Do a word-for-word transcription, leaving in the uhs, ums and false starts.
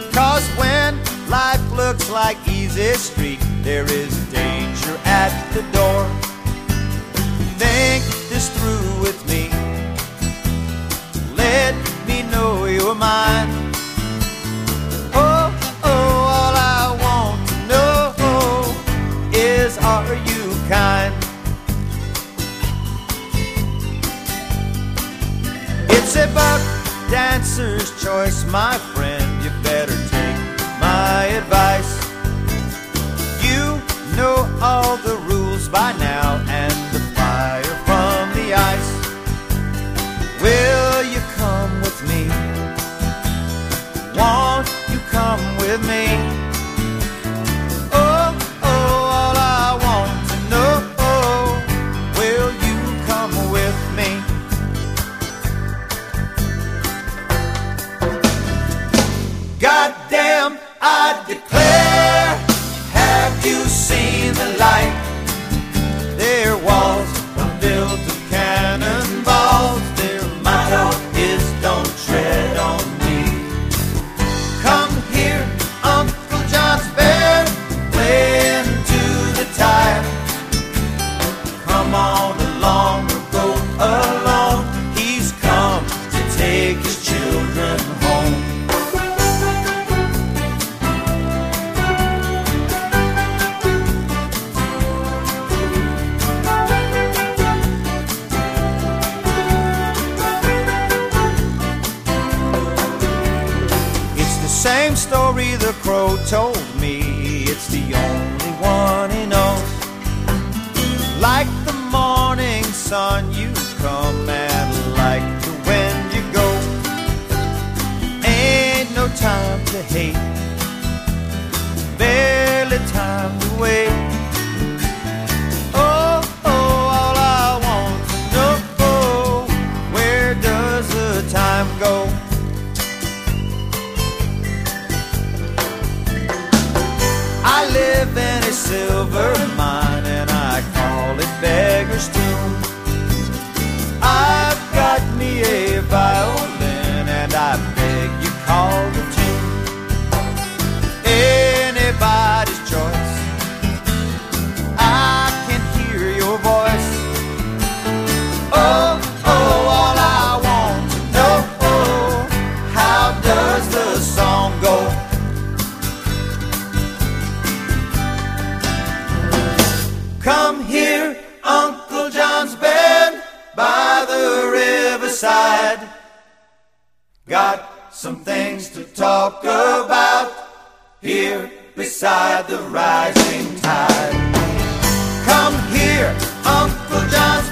'Cause when life looks like easy street, there is danger at the door. Think this through with me. Let me know you're mine. Oh, oh, all I want to know is, are you kind? It's a buck dancer's choice, my friend. You better take my advice. You know all the rules by now, and the fire from the ice. Will you come with me? Won't you come with me? Oh, oh, all I want to know, will you come with me? Goddamn, I declare, have you seen the light? Their walls are built of cannonballs. Their motto is, don't tread on me. Come here, Uncle John's band, playing to the tide. Come on along, or go alone. He's come to take his children home. Same story the crow told me, it's the only one he knows. Like the morning sun you come, and like the wind you go. Ain't no time to hate, barely time to wait. Oh, oh, all I want to know, where does the time go? I live in a silver mine, and I call it Beggar's Tomb. I've got me a violin, and I beg you call the tune. Anybody's choice, I can hear your voice. Oh, oh, all I want to know, how does the song go? Come here, Uncle John's band, by the riverside. Got some things to talk about here beside the rising tide. Come here, Uncle John's